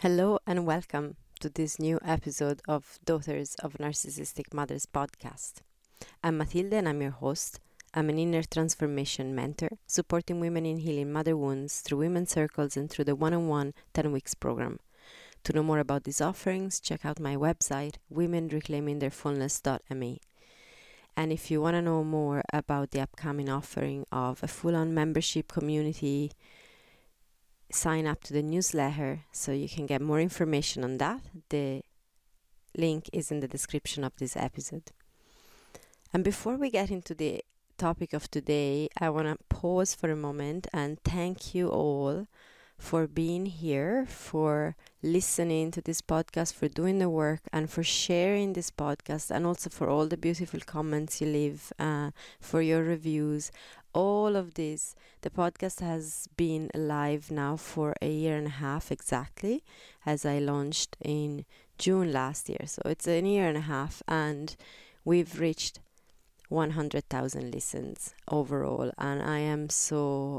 Hello and welcome to this new episode of Daughters of Narcissistic Mothers podcast. I'm Matilde and I'm your host. I'm an inner transformation mentor, supporting women in healing mother wounds through women's circles and through the one-on-one 10 weeks program. To know more about these offerings, check out my website, womenreclaimingtheirfullness.me. And if you want to know more about the upcoming offering of a full-on membership community, sign up to the newsletter so you can get more information on that. The link is in the description of this episode. And before we get into the topic of today, I want to pause for a moment and thank you all for being here, for listening to this podcast, for doing the work, and for sharing this podcast, and also for all the beautiful comments you leave, for your reviews. All of this. The podcast has been live now for a year and a half exactly, as I launched in June last year. So it's a year and a half, and we've reached 100,000 listens overall, and I am so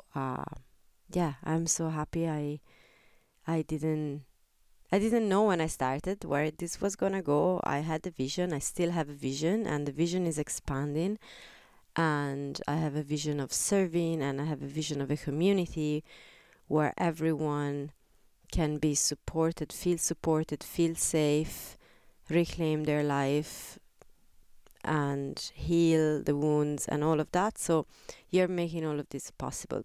I'm so happy. I didn't know when I started where this was gonna go. I had a vision. I still have a vision, and the vision is expanding. And I have a vision of serving, and I have a vision of a community where everyone can be supported, feel safe, reclaim their life, and heal the wounds and all of that. So you're making all of this possible.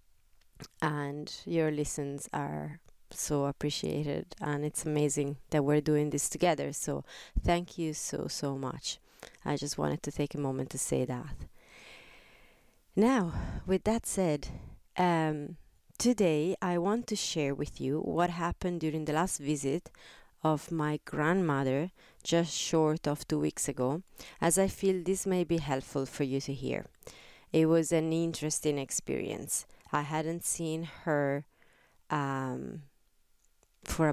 And your listens are so appreciated, and it's amazing that we're doing this together. So thank you so much. I just wanted to take a moment to say that. Now, with that said, today I want to share with you what happened during the last visit of my grandmother just short of 2 weeks ago, as I feel this may be helpful for you to hear. It was an interesting experience. I hadn't seen her for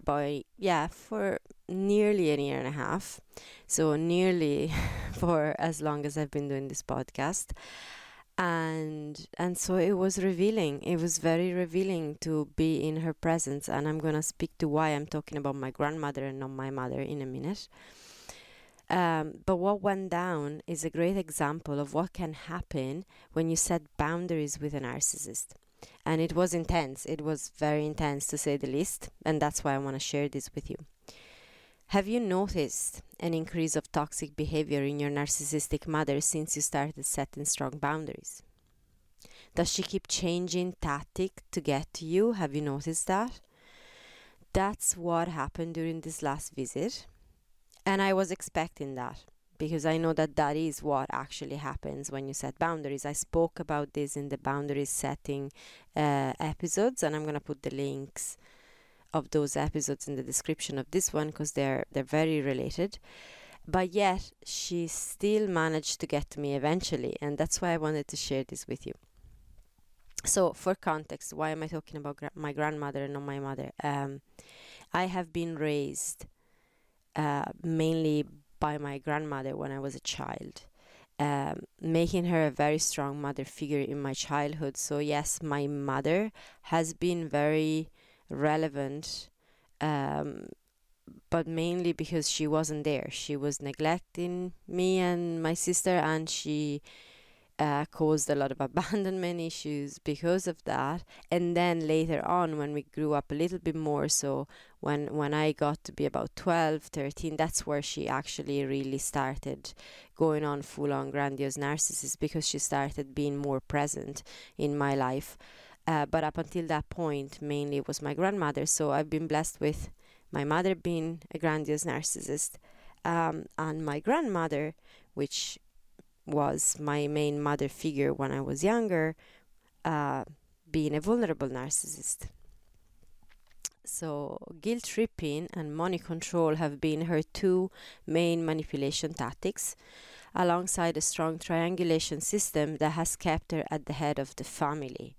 nearly a year and a half. So nearly for as long as I've been doing this podcast. And so it was revealing. It was very revealing to be in her presence. And I'm going to speak to why I'm talking about my grandmother and not my mother in a minute. But what went down is a great example of what can happen when you set boundaries with a narcissist. And it was intense. It was very intense, to say the least. And that's why I want to share this with you. Have you noticed an increase of toxic behavior in your narcissistic mother since you started setting strong boundaries? Does she keep changing tactic to get to you? Have you noticed that? That's what happened during this last visit. And I was expecting that, because I know that is what actually happens when you set boundaries. I spoke about this in the boundaries setting episodes, and I'm going to put the links of those episodes in the description of this one, because they're very related. But yet she still managed to get to me eventually, and that's why I wanted to share this with you. So for context, why am I talking about my grandmother and not my mother? I have been raised mainly by my grandmother when I was a child, making her a very strong mother figure in my childhood. So yes, my mother has been very relevant, but mainly because she wasn't there. She was neglecting me and my sister, and she caused a lot of abandonment issues because of that. And then later on, when we grew up a little bit more, so when I got to be about 12, 13, that's where she actually really started going on full-on grandiose narcissist, because she started being more present in my life. But up until that point, mainly it was my grandmother. So I've been blessed with my mother being a grandiose narcissist, and my grandmother, which was my main mother figure when I was younger, being a vulnerable narcissist. So guilt tripping and money control have been her two main manipulation tactics, alongside a strong triangulation system that has kept her at the head of the family.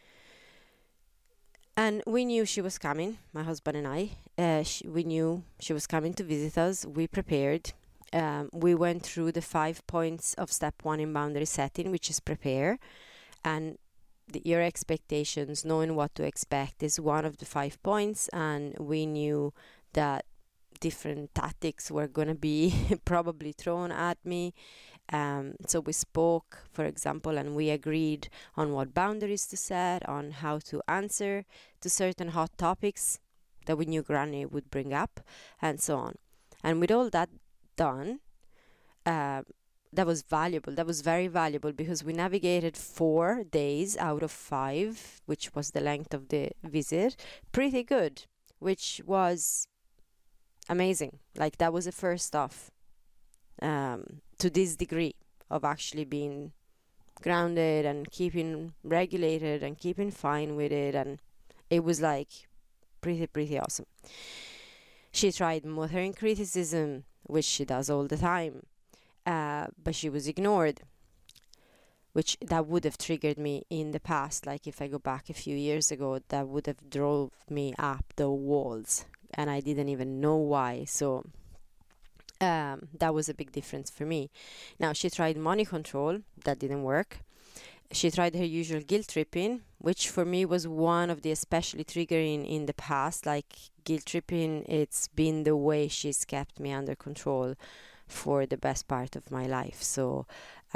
And we knew she was coming, my husband and I. We knew she was coming to visit us. We prepared. We went through the 5 points of step 1 in boundary setting, which is prepare. And your expectations, knowing what to expect is one of the 5 points, and we knew that different tactics were going to be probably thrown at me. So we spoke, for example, and we agreed on what boundaries to set, on how to answer to certain hot topics that we knew Granny would bring up, and so on. And with all that done, that was valuable. That was very valuable because we navigated 4 days out of 5, which was the length of the visit, pretty good, which was amazing. Like, that was the first off to this degree of actually being grounded and keeping regulated and keeping fine with it, and it was like pretty awesome. She tried mothering criticism, which she does all the time, but she was ignored, which that would have triggered me in the past. Like, if I go back a few years ago, that would have drove me up the walls, and I didn't even know why. So that was a big difference for me. Now, she tried money control. That didn't work. She tried her usual guilt tripping, which for me was one of the especially triggering in the past. Like, guilt tripping, it's been the way she's kept me under control for the best part of my life. So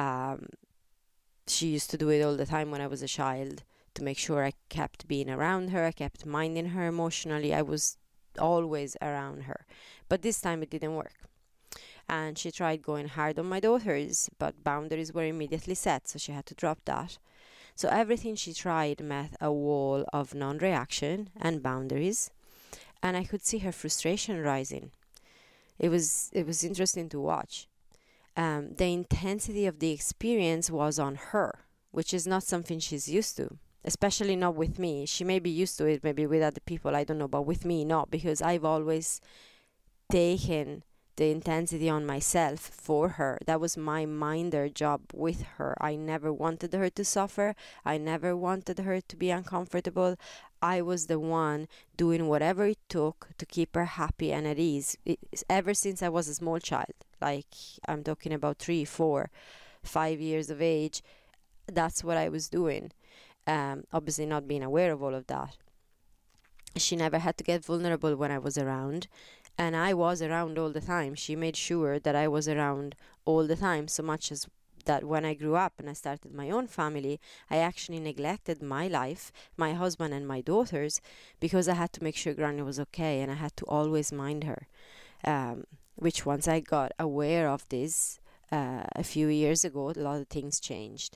she used to do it all the time when I was a child, to make sure I kept being around her, I kept minding her emotionally. I was always around her. But this time it didn't work. And she tried going hard on my daughters, but boundaries were immediately set, so she had to drop that. So everything she tried met a wall of non-reaction and boundaries, and I could see her frustration rising. It was interesting to watch. The intensity of the experience was on her, which is not something she's used to, especially not with me. She may be used to it, maybe with other people, I don't know, but with me, not, because I've always taken the intensity on myself for her. That was my minder job with her. I never wanted her to suffer. I never wanted her to be uncomfortable. I was the one doing whatever it took to keep her happy and at ease. Ever since I was a small child, like, I'm talking about 3, 4, 5 years of age, that's what I was doing. Obviously not being aware of all of that. She never had to get vulnerable when I was around, and I was around all the time. She made sure that I was around all the time, so much as that when I grew up and I started my own family, I actually neglected my life, my husband and my daughters, because I had to make sure Granny was okay, and I had to always mind her. Which, once I got aware of this a few years ago, a lot of things changed.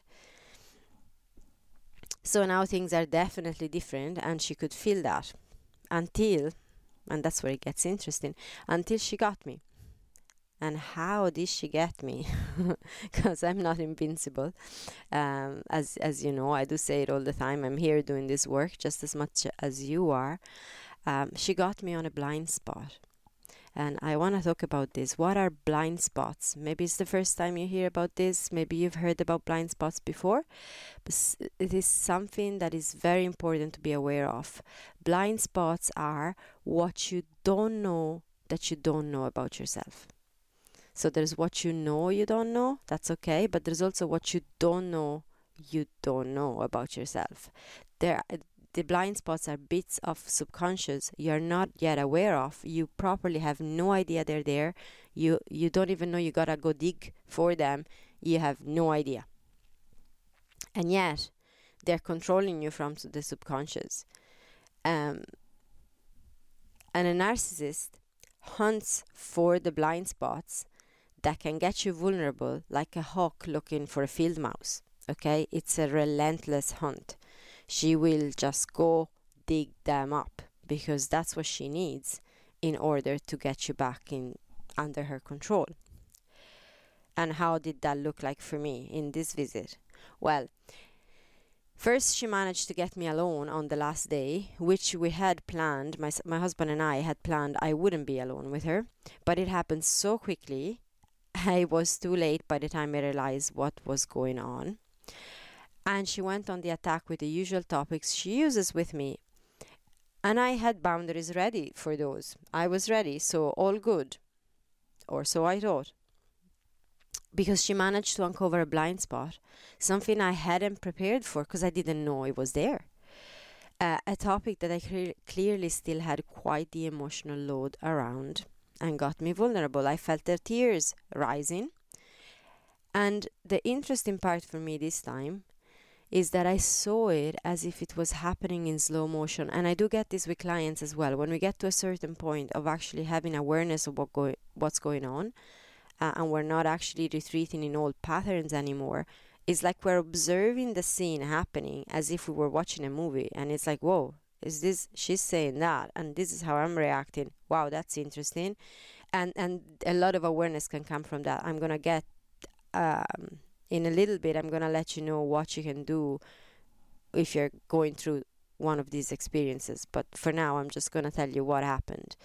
So now things are definitely different, and she could feel that until, and that's where it gets interesting, until she got me. And how did she get me? Because I'm not invincible. As you know, I do say it all the time, I'm here doing this work just as much as you are. She got me on a blind spot. And I want to talk about this. What are blind spots? Maybe it's the first time you hear about this. Maybe you've heard about blind spots before. But it is something that is very important to be aware of. Blind spots are what you don't know that you don't know about yourself. So there's what you know you don't know. That's okay. But there's also what you don't know about yourself. The blind spots are bits of subconscious you're not yet aware of. You properly have no idea they're there. You don't even know you gotta go dig for them. You have no idea. And yet, they're controlling you from the subconscious. And a narcissist hunts for the blind spots that can get you vulnerable, like a hawk looking for a field mouse. Okay? It's a relentless hunt. She will just go dig them up because that's what she needs in order to get you back in under her control. And how did that look like for me in this visit? Well, first she managed to get me alone on the last day, which we had planned, my husband and I had planned I wouldn't be alone with her, but it happened so quickly. I was too late by the time I realized what was going on. And she went on the attack with the usual topics she uses with me. And I had boundaries ready for those. I was ready, so all good. Or so I thought. because she managed to uncover a blind spot, something I hadn't prepared for because I didn't know it was there. A topic that I clearly still had quite the emotional load around and got me vulnerable. I felt the tears rising. And the interesting part for me this time is that I saw it as if it was happening in slow motion. And I do get this with clients as well. When we get to a certain point of actually having awareness of what's going on, and we're not actually retreating in old patterns anymore, it's like we're observing the scene happening as if we were watching a movie. And it's like, whoa, is this, she's saying that, and this is how I'm reacting. Wow, that's interesting. And a lot of awareness can come from that. I'm going to get in a little bit, I'm going to let you know what you can do if you're going through one of these experiences. But for now, I'm just going to tell you what happened.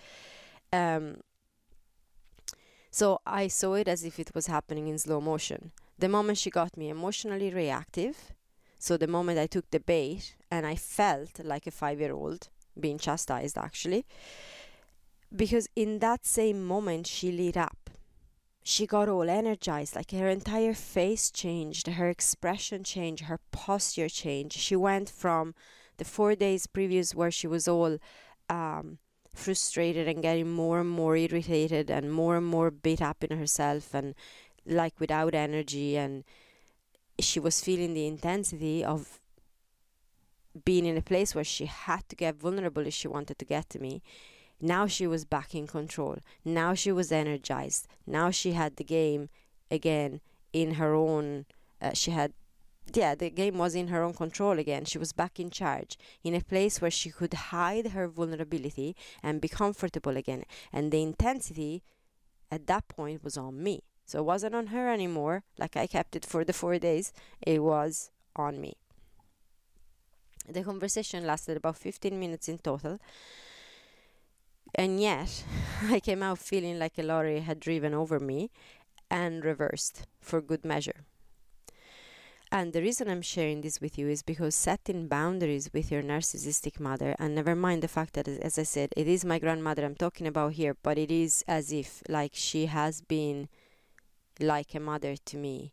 So I saw it as if it was happening in slow motion. The moment she got me emotionally reactive, so the moment I took the bait and I felt like a 5-year-old being chastised, actually, because in that same moment she lit up. She got all energized, like her entire face changed, her expression changed, her posture changed. She went from the 4 days previous where she was all frustrated and getting more and more irritated and more beat up in herself and like without energy, and she was feeling the intensity of being in a place where she had to get vulnerable if she wanted to get to me. Now she was back in control. Now she was energized. Now she had the game again in her own, the game was in her own control again. She was back in charge, in a place where she could hide her vulnerability and be comfortable again. And the intensity at that point was on me. So it wasn't on her anymore, like I kept it for the 4 days. It was on me. The conversation lasted about 15 minutes in total. And yet, I came out feeling like a lorry had driven over me and reversed for good measure. And the reason I'm sharing this with you is because setting boundaries with your narcissistic mother, and never mind the fact that, as I said, it is my grandmother I'm talking about here, but it is as if like she has been like a mother to me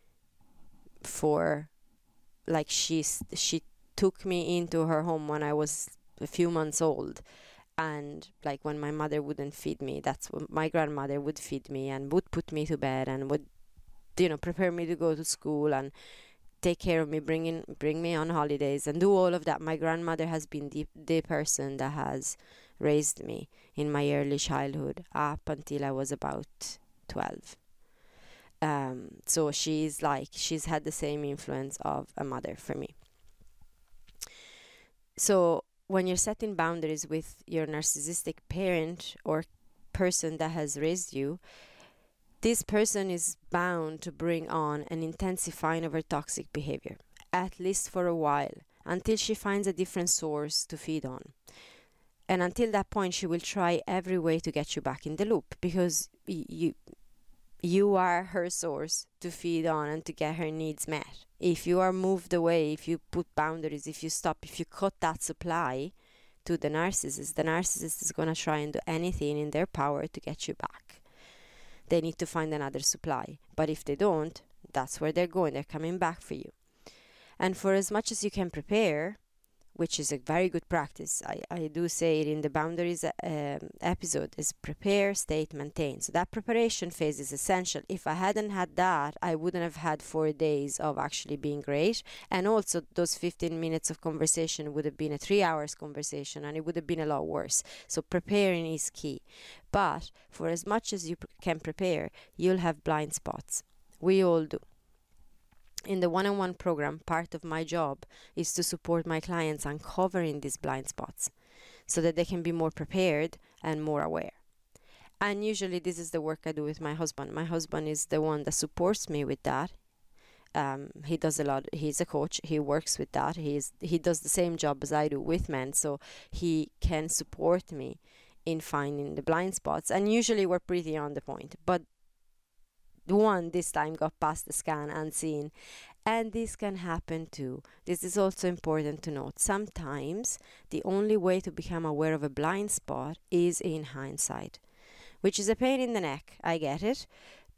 for, like she took me into her home when I was a few months old. And like when my mother wouldn't feed me, that's when my grandmother would feed me and would put me to bed and would, prepare me to go to school and take care of me, bring me on holidays and do all of that. My grandmother has been the person that has raised me in my early childhood up until I was about 12. So she's had the same influence of a mother for me. So when you're setting boundaries with your narcissistic parent or person that has raised you, this person is bound to bring on an intensifying of her toxic behavior, at least for a while, until she finds a different source to feed on. And until that point, she will try every way to get you back in the loop, because you are her source to feed on and to get her needs met. If you are moved away, if you put boundaries, if you stop, if you cut that supply to the narcissist is going to try and do anything in their power to get you back. They need to find another supply. But if they don't, that's where they're going. They're coming back for you. And for as much as you can prepare, which is a very good practice, I do say it in the boundaries episode, is prepare, state, maintain. So that preparation phase is essential. If I hadn't had that, I wouldn't have had 4 days of actually being great. And also those 15 minutes of conversation would have been a 3 hours conversation, and it would have been a lot worse. So preparing is key. But for as much as you can prepare, you'll have blind spots. We all do. In the one-on-one program, part of my job is to support my clients uncovering these blind spots so that they can be more prepared and more aware. And usually this is the work I do with my husband. My husband is the one that supports me with that. He does a lot. He's a coach. He works with that. He does the same job as I do with men, so he can support me in finding the blind spots. And usually we're pretty on the point. But one this time got past the scan unseen, and this can happen too. This is also important to note. Sometimes the only way to become aware of a blind spot is in hindsight, which is a pain in the neck. I get it,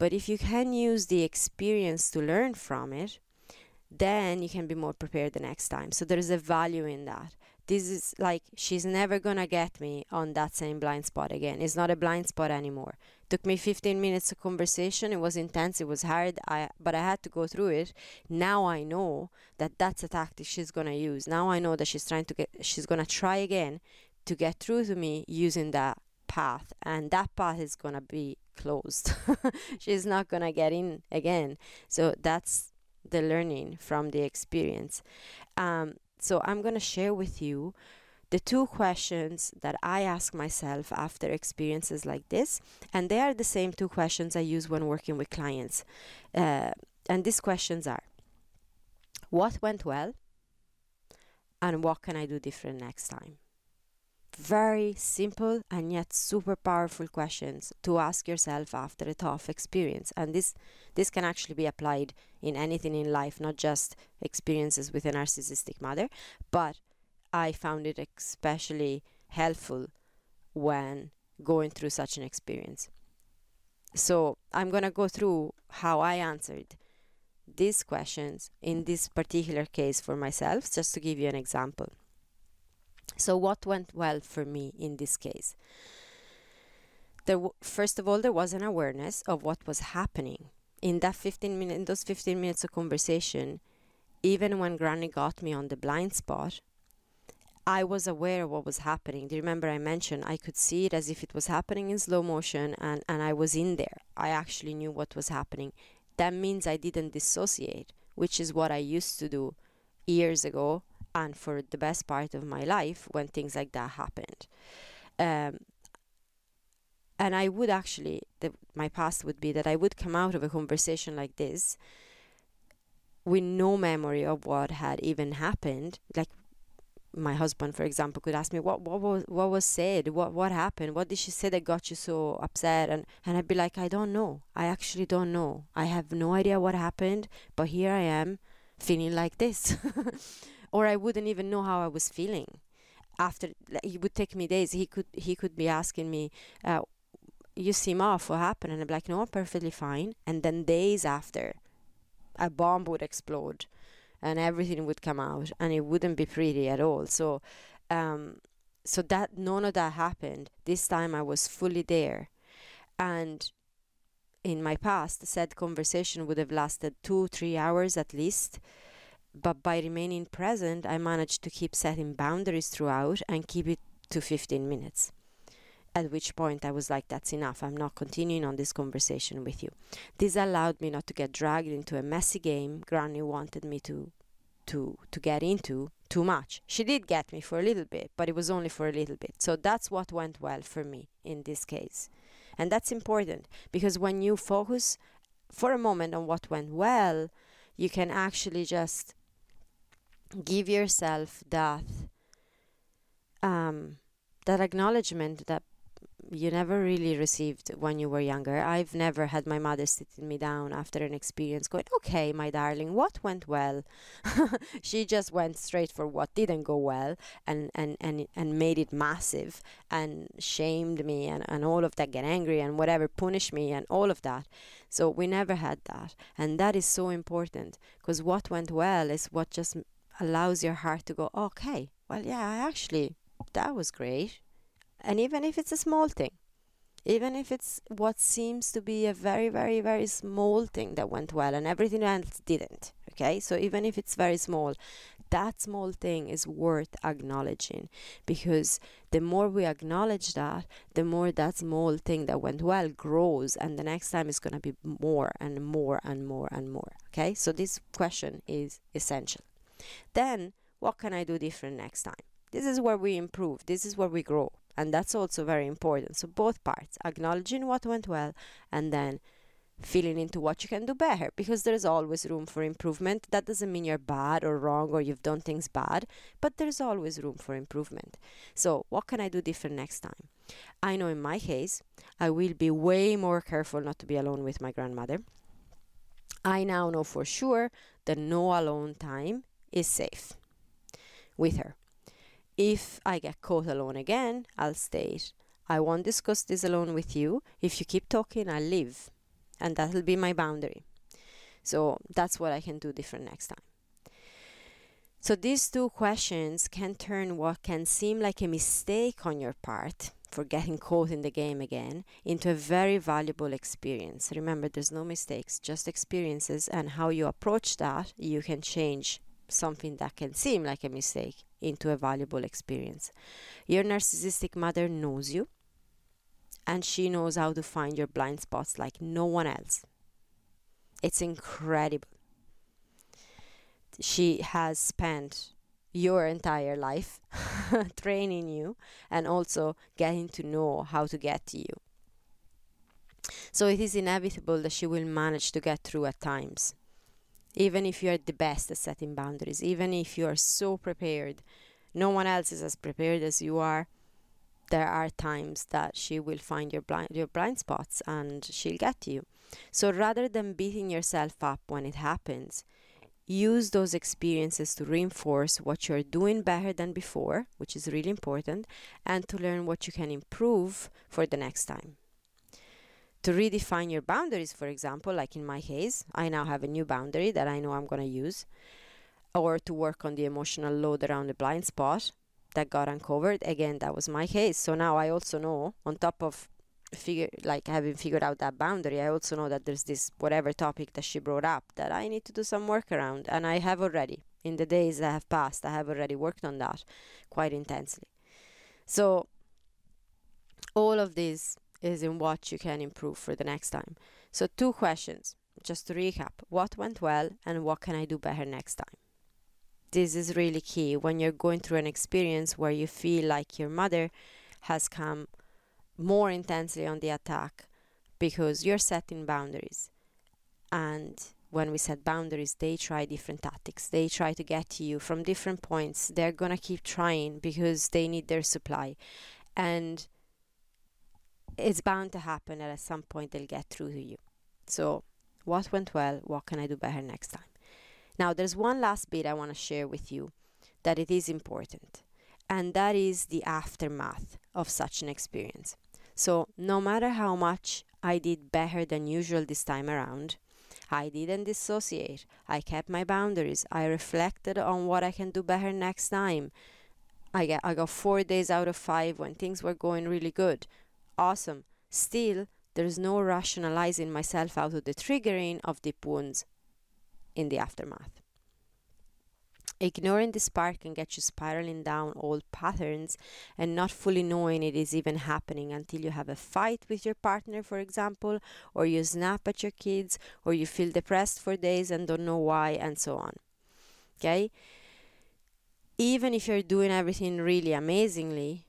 But if you can use the experience to learn from it, then you can be more prepared the next time. So there is a value in that. This is like, she's never gonna get me on that same blind spot again. It's not a blind spot anymore. It took me 15 minutes of conversation. It was intense, it was hard, but I had to go through it. Now I know that that's a tactic she's gonna use. Now I know that she's gonna try again to get through to me using that path, and that path is gonna be closed. She's not gonna get in again. So that's the learning from the experience. So I'm going to share with you the 2 questions that I ask myself after experiences like this, and they are the same 2 questions I use when working with clients. And these questions are: what went well, and what can I do different next time? Very simple and yet super powerful questions to ask yourself after a tough experience. And this can actually be applied in anything in life, not just experiences with a narcissistic mother, but I found it especially helpful when going through such an experience. So I'm going to go through how I answered these questions in this particular case for myself, just to give you an example. So what went well for me in this case? First of all, there was an awareness of what was happening. In those 15 minutes of conversation, even when Granny got me on the blind spot, I was aware of what was happening. Do you remember I mentioned I could see it as if it was happening in slow motion, and I was in there. I actually knew what was happening. That means I didn't dissociate, which is what I used to do years ago and for the best part of my life when things like that happened. And I would actually, my past would be that I would come out of a conversation like this with no memory of what had even happened. Like my husband, for example, could ask me, what was said? What happened? What did she say that got you so upset? And I'd be like, I don't know. I actually don't know. I have no idea what happened, but here I am feeling like this. Or I wouldn't even know how I was feeling. After, it would take me days. He could be asking me, you seem off, what happened? And I'm like, no, I'm perfectly fine. And then days after, a bomb would explode and everything would come out, and it wouldn't be pretty at all. So that none of that happened. This time I was fully there. And in my past, said conversation would have lasted 2-3 hours at least. But by remaining present, I managed to keep setting boundaries throughout and keep it to 15 minutes. At which point I was like, that's enough. I'm not continuing on this conversation with you. This allowed me not to get dragged into a messy game Granny wanted me to get into too much. She did get me for a little bit, but it was only for a little bit. So that's what went well for me in this case. And that's important, because when you focus for a moment on what went well, you can actually just give yourself that acknowledgement that you never really received when you were younger. I've never had my mother sitting me down after an experience going, okay, my darling, what went well? She just went straight for what didn't go well and made it massive and shamed me and all of that, get angry and whatever, punish me and all of that. So we never had that. And that is so important, because what went well is what just allows your heart to go, okay, well, yeah, actually, that was great. And even if it's a small thing, even if it's what seems to be a very, very, very small thing that went well and everything else didn't, okay? So even if it's very small, that small thing is worth acknowledging, because the more we acknowledge that, the more that small thing that went well grows, and the next time it's going to be more and more and more and more, okay? So this question is essential. Then, what can I do different next time? This is where we improve. This is where we grow. And that's also very important. So both parts, acknowledging what went well and then feeling into what you can do better, because there's always room for improvement. That doesn't mean you're bad or wrong or you've done things bad, but there's always room for improvement. So what can I do different next time? I know in my case, I will be way more careful not to be alone with my grandmother. I now know for sure that no alone time is safe with her. If I get caught alone again, I'll state, I won't discuss this alone with you. If you keep talking, I'll leave. and that'll be my boundary. So that's what I can do different next time. So these two questions can turn what can seem like a mistake on your part for getting caught in the game again into a very valuable experience. Remember, there's no mistakes, just experiences, and how you approach that, you can change something that can seem like a mistake into a valuable experience. Your narcissistic mother knows you, and she knows how to find your blind spots like no one else. It's incredible. She has spent your entire life training you and also getting to know how to get to you. So it is inevitable that she will manage to get through at times. Even if you are the best at setting boundaries, even if you are so prepared, no one else is as prepared as you are, there are times that she will find your blind spots and she'll get to you. So rather than beating yourself up when it happens, use those experiences to reinforce what you're doing better than before, which is really important, and to learn what you can improve for the next time. To redefine your boundaries, for example, like in my case, I now have a new boundary that I know I'm going to use, or to work on the emotional load around the blind spot that got uncovered. Again, that was my case. So now I also know, on top of having figured out that boundary, I also know that there's this whatever topic that she brought up that I need to do some work around, and I have already. In the days that have passed, I have already worked on that quite intensely. So all of this is in what you can improve for the next time. So 2 questions, just to recap: what went well and what can I do better next time? This is really key when you're going through an experience where you feel like your mother has come more intensely on the attack because you're setting boundaries. And when we set boundaries, they try different tactics. They try to get to you from different points. They're going to keep trying because they need their supply. And it's bound to happen that at some point they'll get through to you. So what went well? What can I do better next time? Now, there's one last bit I want to share with you that it is important. And that is the aftermath of such an experience. So no matter how much I did better than usual this time around, I didn't dissociate. I kept my boundaries. I reflected on what I can do better next time. I got 4 days out of 5 when things were going really good. Awesome. Still, there's no rationalizing myself out of the triggering of deep wounds in the aftermath. Ignoring this part can get you spiraling down old patterns and not fully knowing it is even happening until you have a fight with your partner, for example, or you snap at your kids, or you feel depressed for days and don't know why, and so on. Okay? Even if you're doing everything really amazingly,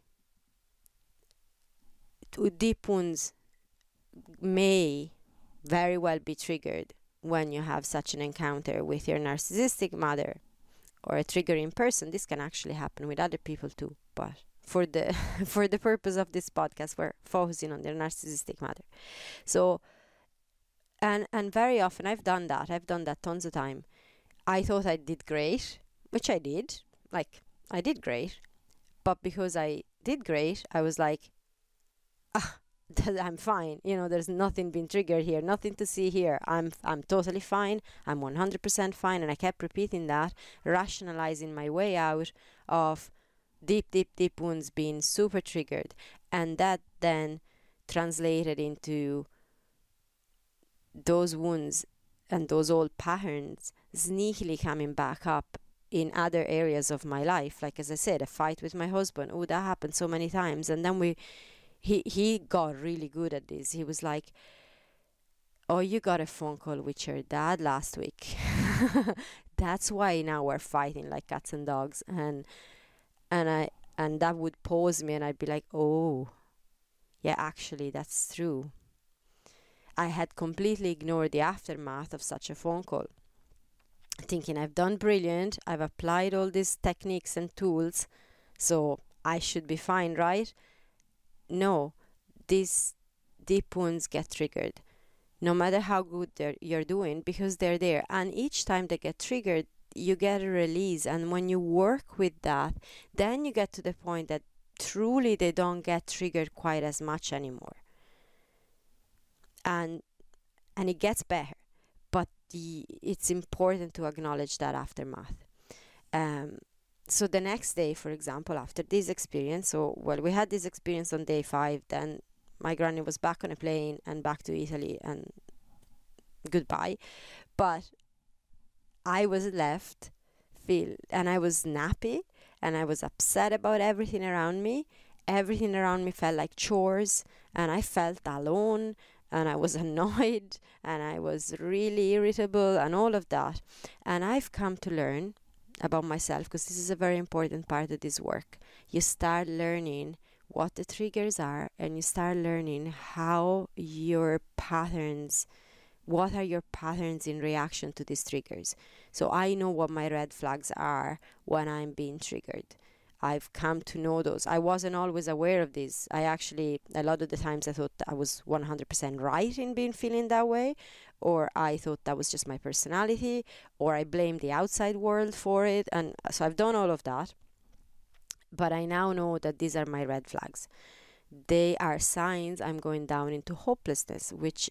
deep wounds may very well be triggered when you have such an encounter with your narcissistic mother or a triggering person. This can actually happen with other people too, but for the for the purpose of this podcast, we're focusing on their narcissistic mother. So and very often I've done that tons of time. I thought I did great, which I did. I did great, but because I did great, I was like, I'm fine. There's nothing being triggered here, nothing to see here. I'm totally fine. I'm 100% fine. And I kept repeating that, rationalizing my way out of deep wounds being super triggered. And that then translated into those wounds and those old patterns sneakily coming back up in other areas of my life. Like, as I said, a fight with my husband. Oh, that happened so many times. And then he got really good at this. He was like, oh, you got a phone call with your dad last week. That's why now we're fighting like cats and dogs. And that would pause me, and I'd be like, oh, yeah, actually, that's true. I had completely ignored the aftermath of such a phone call, thinking I've done brilliant. I've applied all these techniques and tools, so I should be fine, right? No, these deep wounds get triggered no matter how good you're doing, because they're there, and each time they get triggered you get a release. And when you work with that, then you get to the point that truly they don't get triggered quite as much anymore. And and it gets better. But it's important to acknowledge that aftermath. So the next day, for example, after this experience, we had this experience on day 5, then my granny was back on a plane and back to Italy and goodbye. But I was left and I was nappy and I was upset about everything around me. Everything around me felt like chores, and I felt alone, and I was annoyed, and I was really irritable, and all of that. And I've come to learn about myself, because this is a very important part of this work. You start learning what the triggers are, and you start learning how your patterns, what are your patterns in reaction to these triggers. So I know what my red flags are when I'm being triggered. I've come to know those. I wasn't always aware of this. I actually, a lot of the times I thought I was 100% right in being feeling that way, or I thought that was just my personality, or I blamed the outside world for it. And so I've done all of that. But I now know that these are my red flags. They are signs I'm going down into hopelessness, which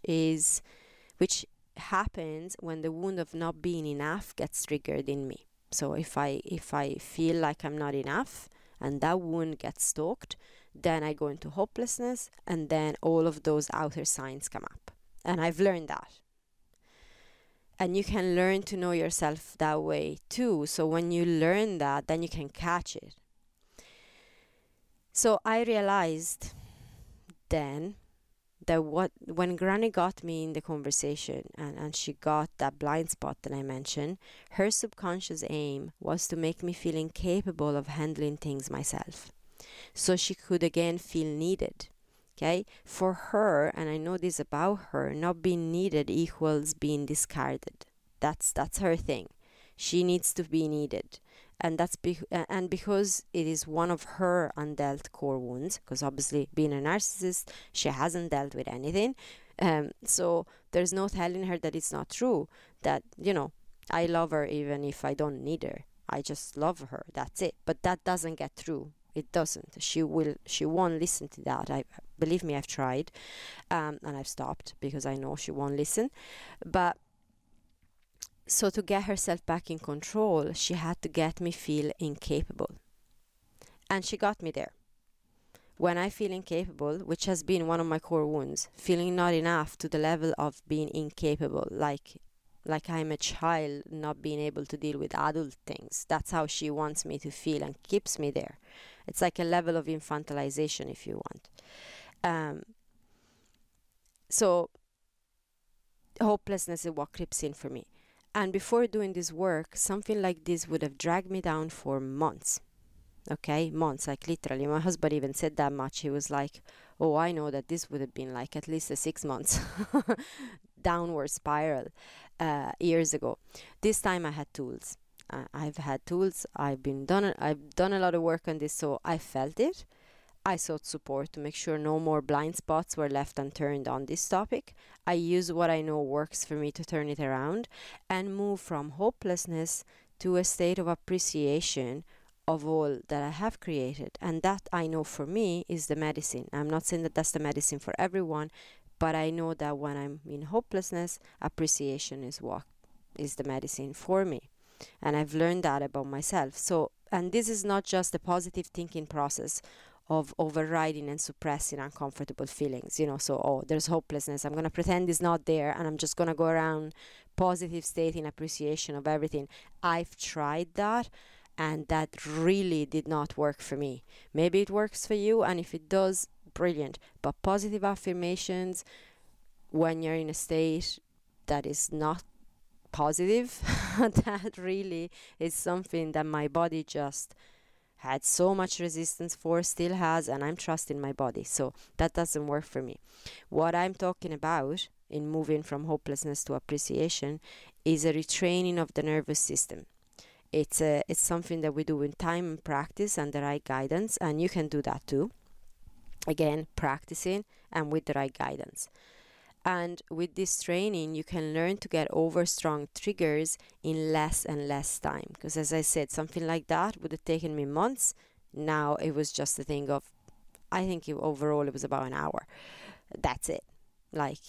happens when the wound of not being enough gets triggered in me. So if I feel like I'm not enough and that wound gets stoked, then I go into hopelessness, and then all of those outer signs come up. And I've learned that. And you can learn to know yourself that way too. So when you learn that, then you can catch it. So I realized then that when Granny got me in the conversation and she got that blind spot that I mentioned, her subconscious aim was to make me feel incapable of handling things myself, so she could again feel needed. Okay, for her, and I know this about her, not being needed equals being discarded. That's her thing. She needs to be needed, and because it is one of her undealt core wounds, because obviously being a narcissist, she hasn't dealt with anything, so there's no telling her that it's not true, that I love her even if I don't need her. I just love her, that's it. But that doesn't get through. It doesn't. She won't listen to that. Believe me, I've tried, and I've stopped because I know she won't listen. But so to get herself back in control, she had to get me feel incapable. And she got me there. When I feel incapable, which has been one of my core wounds, feeling not enough to the level of being incapable, like I'm a child not being able to deal with adult things. That's how she wants me to feel and keeps me there. It's like a level of infantilization, if you want. So hopelessness is what creeps in for me. And before doing this work, something like this would have dragged me down for months. Okay, months, like literally. My husband even said that much. He was like, oh, I know that this would have been like at least a 6 months downward spiral years ago. This time I had tools. I've had tools. I've done a lot of work on this, so I felt it. I sought support to make sure no more blind spots were left unturned on this topic. I use what I know works for me to turn it around and move from hopelessness to a state of appreciation of all that I have created. And that, I know, for me is the medicine. I'm not saying that that's the medicine for everyone, but I know that when I'm in hopelessness, appreciation is what is the medicine for me. And I've learned that about myself. So, and this is not just a positive thinking process of overriding and suppressing uncomfortable feelings, so there's hopelessness, I'm going to pretend it's not there, and I'm just going to go around positive state in appreciation of everything. I've tried that, and that really did not work for me. Maybe it works for you, and if it does, brilliant. But positive affirmations when you're in a state that is not positive, that really is something that my body just had so much resistance for, still has, and I'm trusting my body. So that doesn't work for me. What I'm talking about in moving from hopelessness to appreciation is a retraining of the nervous system. It's something that we do in time and practice and the right guidance, and you can do that too. Again, practicing and with the right guidance. And with this training, you can learn to get over strong triggers in less and less time. Because as I said, something like that would have taken me months. Now it was just a thing of, I think overall it was about an hour. That's it. Like,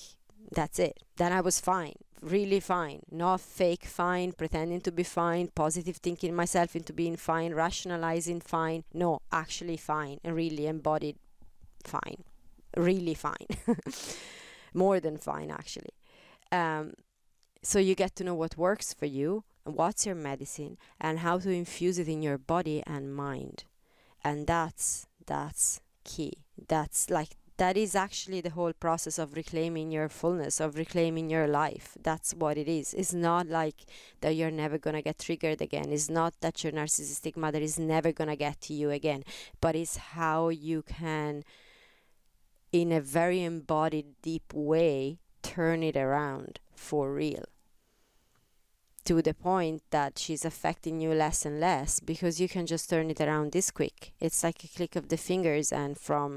That's it. Then I was fine, really fine. Not fake fine, pretending to be fine, positive thinking myself into being fine, rationalizing fine. No, actually fine, and really embodied fine. Really fine. More than fine, actually. So you get to know what works for you, and what's your medicine, and how to infuse it in your body and mind. And that's key. That is actually the whole process of reclaiming your fullness, of reclaiming your life. That's what it is. It's not like that you're never going to get triggered again. It's not that your narcissistic mother is never going to get to you again. But it's how you can, in a very embodied, deep way, turn it around for real. To the point that she's affecting you less and less, because you can just turn it around this quick. It's like a click of the fingers, and from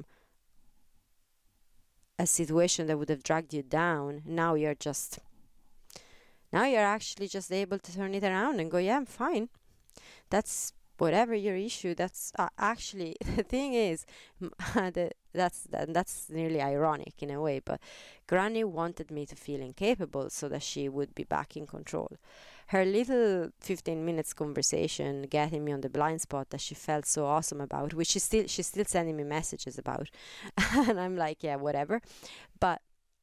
a situation that would have dragged you down, now you're actually just able to turn it around and go, yeah, I'm fine. That's whatever your issue. That's actually the thing is, that's nearly ironic in a way, but Granny wanted me to feel incapable so that she would be back in control. Her little 15 minutes conversation getting me on the blind spot that she felt so awesome about, which she's still sending me messages about, and I'm like, yeah, whatever. But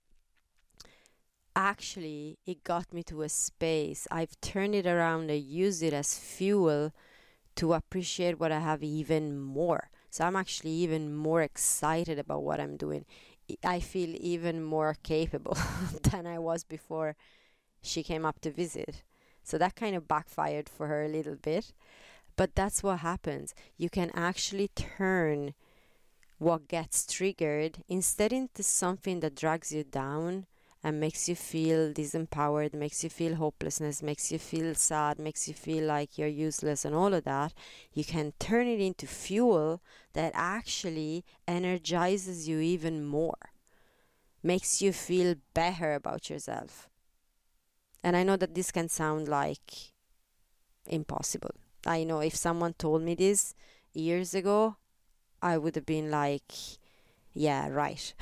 actually it got me to a space. I've turned it around. I use it as fuel to appreciate what I have even more. So I'm actually even more excited about what I'm doing. I feel even more capable than I was before she came up to visit. So that kind of backfired for her a little bit. But that's what happens. You can actually turn what gets triggered instead into something that drags you down and makes you feel disempowered, makes you feel hopelessness, makes you feel sad, makes you feel like you're useless and all of that. You can turn it into fuel that actually energizes you even more, makes you feel better about yourself. And I know that this can sound like impossible. I know if someone told me this years ago, I would have been like, yeah, right.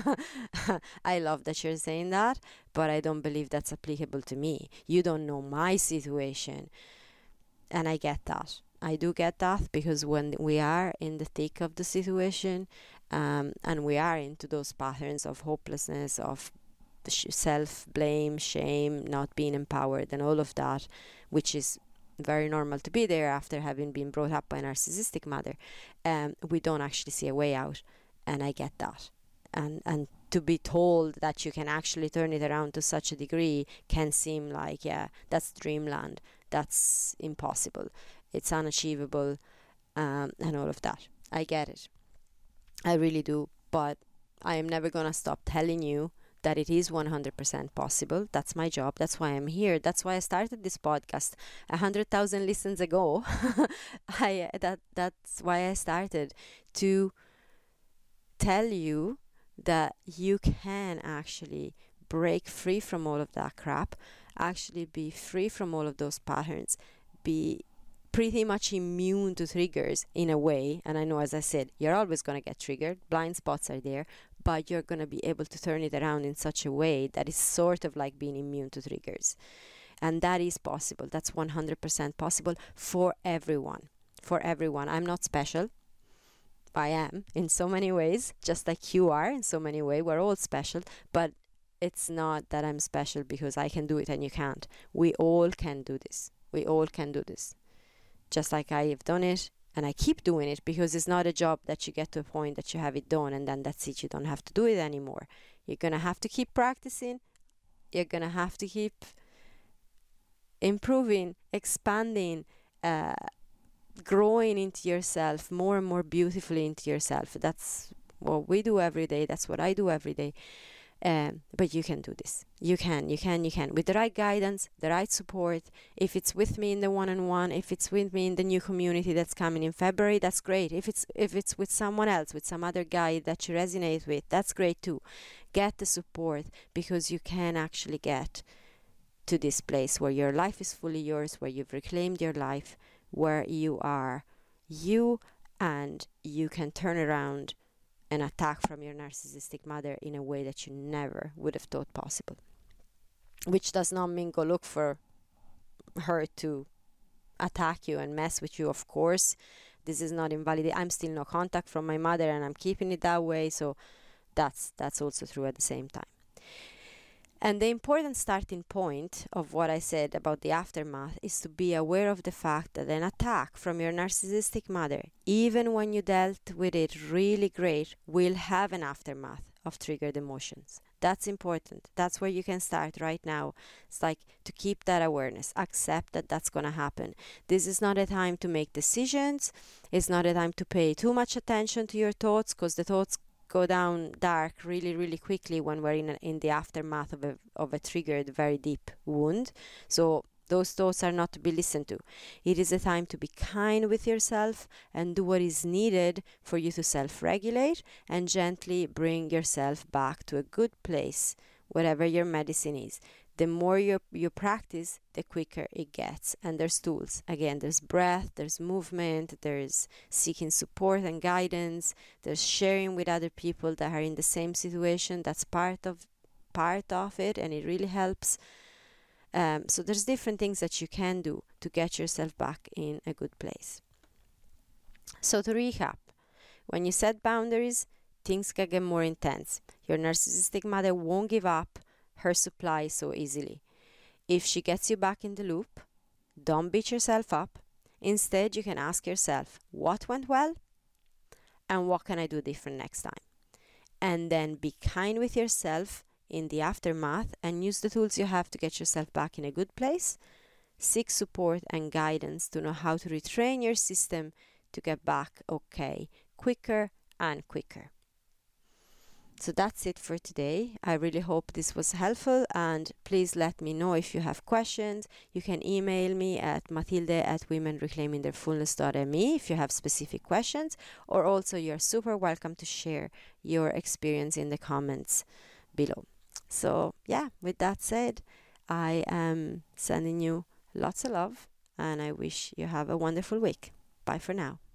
I love that you're saying that, but I don't believe that's applicable to me. You don't know my situation. And I get that. I do get that, because when we are in the thick of the situation, and we are into those patterns of hopelessness, of self-blame, shame, not being empowered, and all of that, which is very normal to be there after having been brought up by a narcissistic mother, we don't actually see a way out. And I get that. And to be told that you can actually turn it around to such a degree can seem like, yeah, that's dreamland. That's impossible. It's unachievable, and all of that. I get it. I really do. But I am never going to stop telling you that it is 100% possible. That's my job. That's why I'm here. That's why I started this podcast 100,000 listens ago. That's why I started, to tell you that you can actually break free from all of that crap, actually be free from all of those patterns, be pretty much immune to triggers in a way. And I know, as I said, you're always going to get triggered. Blind spots are there, but you're going to be able to turn it around in such a way that is sort of like being immune to triggers. And that is possible. That's 100% possible for everyone. For everyone. I'm not special. I am in so many ways, just like you are in so many ways. We're all special, but it's not that I'm special because I can do it and you can't. We all can do this. We all can do this. Just like I have done it, and I keep doing it, because it's not a job that you get to a point that you have it done and then that's it. You don't have to do it anymore. You're going to have to keep practicing. You're going to have to keep improving, expanding, growing into yourself more and more beautifully into yourself. That's what we do every day. That's what I do every day. But you can do this. You can. With the right guidance, the right support. If it's with me in the one-on-one, if it's with me in the new community that's coming in February, that's great. If it's with someone else, with some other guide that you resonate with, that's great too. Get the support, because you can actually get to this place where your life is fully yours, where you've reclaimed your life, where you are you, and you can turn around an attack from your narcissistic mother in a way that you never would have thought possible. Which does not mean go look for her to attack you and mess with you, of course. This is not invalid. I'm still no contact from my mother and I'm keeping it that way, so that's also true at the same time. And the important starting point of what I said about the aftermath is to be aware of the fact that an attack from your narcissistic mother, even when you dealt with it really great, will have an aftermath of triggered emotions. That's important. That's where you can start right now. It's like to keep that awareness, accept that that's going to happen. This is not a time to make decisions. It's not a time to pay too much attention to your thoughts, because the thoughts go down dark really, really quickly when we're in the aftermath of a triggered, very deep wound. So those thoughts are not to be listened to. It is a time to be kind with yourself and do what is needed for you to self-regulate and gently bring yourself back to a good place, whatever your medicine is. The more you practice, the quicker it gets. And there's tools. Again, there's breath, there's movement, there's seeking support and guidance, there's sharing with other people that are in the same situation. That's part of it, and it really helps. So there's different things that you can do to get yourself back in a good place. So to recap, when you set boundaries, things can get more intense. Your narcissistic mother won't give up her supply so easily. If she gets you back in the loop, don't beat yourself up. Instead, you can ask yourself, what went well? And what can I do different next time? And then be kind with yourself in the aftermath and use the tools you have to get yourself back in a good place. Seek support and guidance to know how to retrain your system to get back okay quicker and quicker. So that's it for today. I really hope this was helpful, and please let me know if you have questions. You can email me at matilde@womenreclaimingtheirfullness.me if you have specific questions, or also you're super welcome to share your experience in the comments below. So yeah, with that said, I am sending you lots of love and I wish you have a wonderful week. Bye for now.